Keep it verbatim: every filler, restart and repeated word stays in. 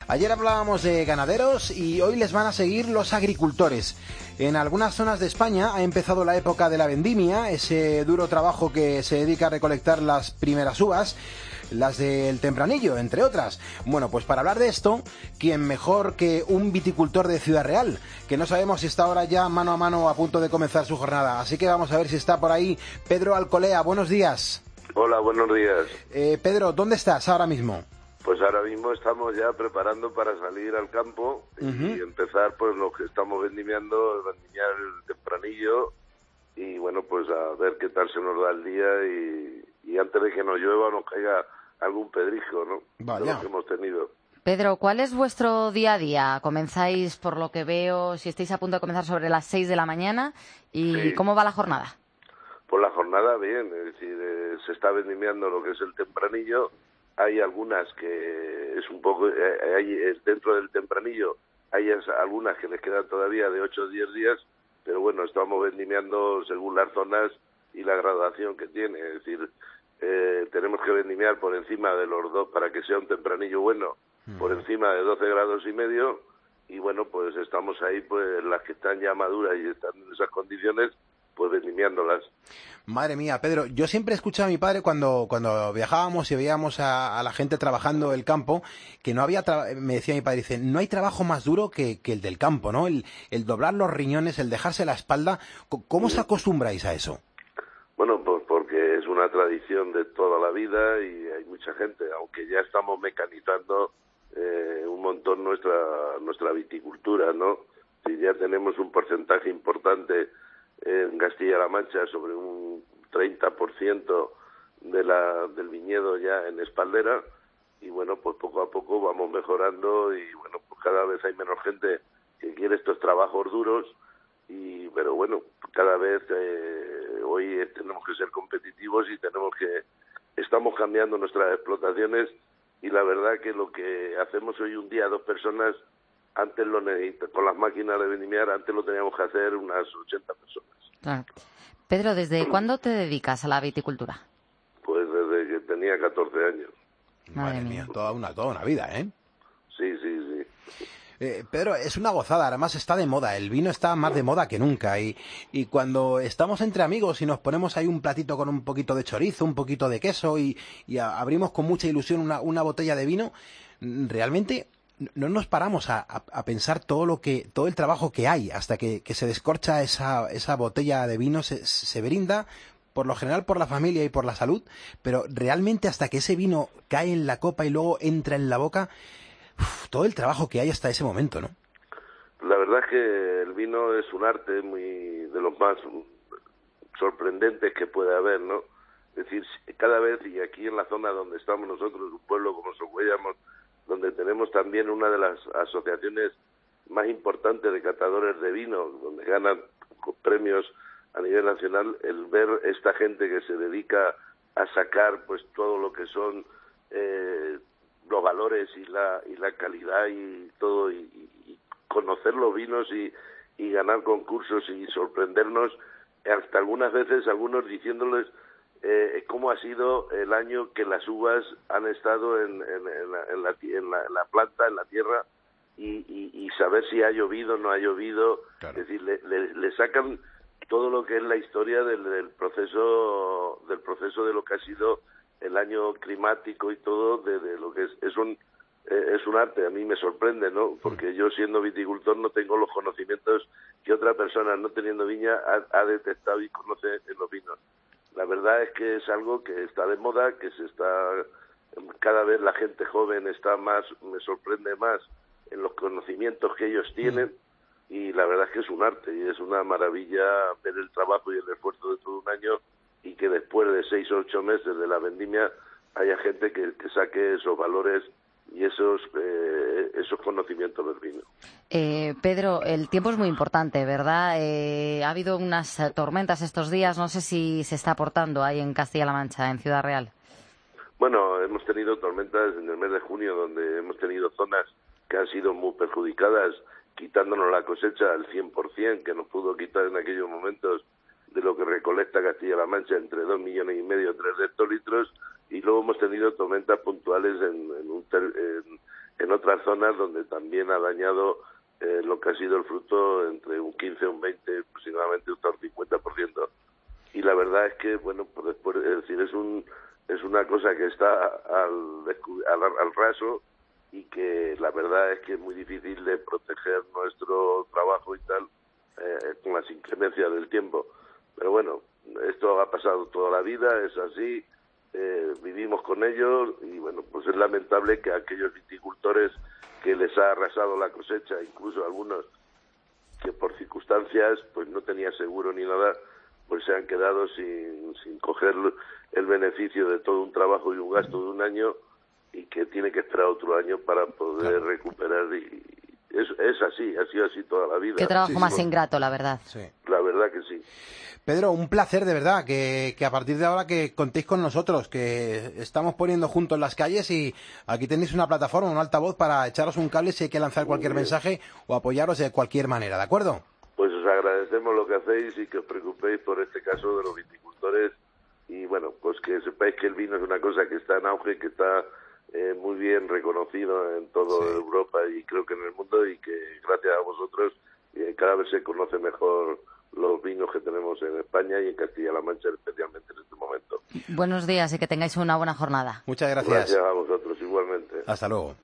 Ayer hablábamos de ganaderos y hoy les van a seguir los agricultores. En algunas zonas de España ha empezado la época de la vendimia, ese duro trabajo que se dedica a recolectar las primeras uvas, las del Tempranillo, entre otras. Bueno, pues para hablar de esto, ¿quién mejor que un viticultor de Ciudad Real? Que no sabemos si está ahora ya mano a mano a punto de comenzar su jornada. Así que vamos a ver si está por ahí Pedro Alcolea. Buenos días. Hola, buenos días. Eh, Pedro, ¿dónde estás ahora mismo? Pues ahora mismo estamos ya preparando para salir al campo y uh-huh. empezar pues lo que estamos vendimiando, vendimiar el Tempranillo y bueno, pues a ver qué tal se nos da el día y, y antes de que nos llueva nos caiga algún pedrijo, ¿no? Vaya. De lo que hemos tenido. Pedro, ¿cuál es vuestro día a día? Comenzáis, por lo que veo, si estáis a punto de comenzar sobre las seis de la mañana, ¿y sí. cómo va la jornada? Pues la jornada bien, es decir, eh, se está vendimiando lo que es el Tempranillo. Hay algunas que es un poco, eh, hay, eh, dentro del Tempranillo, hay es, algunas que les quedan todavía de ocho o diez días, pero bueno, estamos vendimiando según las zonas y la graduación que tiene, es decir, eh, tenemos que vendimiar por encima de los dos, para que sea un Tempranillo bueno, mm. por encima de doce grados y medio, y bueno, pues estamos ahí, pues las que están ya maduras y están en esas condiciones, pues vendimiándolas. Madre mía, Pedro, yo siempre escuché a mi padre cuando cuando viajábamos y veíamos a, a la gente trabajando el campo, que no había, tra- me decía mi padre, dice, no hay trabajo más duro que, que el del campo, ¿no? El, el doblar los riñones, el dejarse la espalda. ¿Cómo os acostumbráis a eso? Bueno, pues porque es una tradición de toda la vida y hay mucha gente, aunque ya estamos mecanizando eh, un montón nuestra nuestra viticultura, ¿no? Si ya tenemos un porcentaje importante en Castilla-La Mancha, sobre un treinta por ciento de la, del viñedo ya en espaldera, y bueno, pues poco a poco vamos mejorando y bueno, pues cada vez hay menos gente que quiere estos trabajos duros, y pero bueno, cada vez eh, hoy tenemos que ser competitivos y tenemos que, estamos cambiando nuestras explotaciones y la verdad que lo que hacemos hoy un día dos personas, antes lo necesitamos, con las máquinas de vendimiar, antes lo teníamos que hacer unas ochenta personas. Claro. Pedro, ¿desde cuándo te dedicas a la viticultura? Pues desde que tenía catorce años. Madre, Madre mía, toda una, toda una vida, ¿eh? Sí, sí, sí. Eh, Pedro, es una gozada, además está de moda, el vino está más de moda que nunca y, y cuando estamos entre amigos y nos ponemos ahí un platito con un poquito de chorizo, un poquito de queso y, y a, abrimos con mucha ilusión una, una botella de vino, realmente no nos paramos a, a, a pensar todo lo que todo el trabajo que hay hasta que, que se descorcha esa, esa botella de vino, se, se brinda por lo general por la familia y por la salud, pero realmente hasta que ese vino cae en la copa y luego entra en la boca, uf, todo el trabajo que hay hasta ese momento, ¿no? La verdad es que el vino es un arte muy de los más sorprendentes que puede haber, ¿no? Es decir, cada vez, y aquí en la zona donde estamos nosotros, un pueblo como Socuellamos, donde tenemos también una de las asociaciones más importantes de catadores de vino, donde ganan premios a nivel nacional, el ver esta gente que se dedica a sacar pues todo lo que son eh, los valores y la y la calidad y todo, y, y conocer los vinos y, y ganar concursos y sorprendernos, hasta algunas veces algunos diciéndoles Eh, cómo ha sido el año que las uvas han estado en, en, en, la, en, la, en, la, en la planta, en la tierra, y, y, y saber si ha llovido o no ha llovido. Claro. Es decir, le, le, le sacan todo lo que es la historia del, del proceso del proceso de lo que ha sido el año climático y todo, de, de lo que es, es un eh, es un arte. A mí me sorprende, ¿no? Porque yo, siendo viticultor, no tengo los conocimientos que otra persona, no teniendo viña, ha, ha detectado y conoce en los vinos. La verdad es que es algo que está de moda, que se está, cada vez la gente joven está más, me sorprende más en los conocimientos que ellos tienen, y la verdad es que es un arte y es una maravilla ver el trabajo y el esfuerzo de todo un año, y que después de seis o ocho meses de la vendimia haya gente que, que saque esos valores y esos eh, esos conocimientos del vino. Eh, Pedro, el tiempo es muy importante, ¿verdad? Eh, ha habido unas tormentas estos días, no sé si se está aportando ahí en Castilla-La Mancha, en Ciudad Real. Bueno, hemos tenido tormentas en el mes de junio, donde hemos tenido zonas que han sido muy perjudicadas, quitándonos la cosecha al cien por ciento, que nos pudo quitar en aquellos momentos de lo que recolecta Castilla-La Mancha, entre dos millones y medio, tres hectolitros, y luego hemos tenido tormentas puntuales en, en, un ter, en, en otras zonas donde también ha dañado eh, lo que ha sido el fruto entre un quince, un veinte, aproximadamente hasta un cincuenta por ciento. Y la verdad es que, bueno, pues después, es decir, es un es una cosa que está al, al, al raso, y que la verdad es que es muy difícil de proteger nuestro trabajo y tal eh, con las inclemencias del tiempo. Pero bueno, esto ha pasado toda la vida, es así, eh, vivimos con ellos, y bueno, pues es lamentable que aquellos viticultores que les ha arrasado la cosecha, incluso algunos que por circunstancias pues no tenían seguro ni nada, pues se han quedado sin, sin coger el beneficio de todo un trabajo y un gasto de un año, y que tiene que esperar otro año para poder claro. recuperar. Y es, es así, ha sido así toda la vida. Qué trabajo sí, más sí. ingrato, la verdad. Sí. La verdad que sí. Pedro, un placer de verdad, que, que a partir de ahora que contéis con nosotros, que estamos poniendo juntos las calles, y aquí tenéis una plataforma, un altavoz para echaros un cable si hay que lanzar cualquier mensaje o apoyaros de cualquier manera, ¿de acuerdo? Pues os agradecemos lo que hacéis y que os preocupéis por este caso de los viticultores, y bueno, pues que sepáis que el vino es una cosa que está en auge, que está eh, muy bien reconocido en toda sí. Europa y creo que en el mundo, y que gracias a vosotros eh, cada vez se conoce mejor los vinos que tenemos en España y en Castilla-La Mancha, especialmente en este momento. Buenos días y que tengáis una buena jornada. Muchas gracias. Gracias a vosotros igualmente. Hasta luego.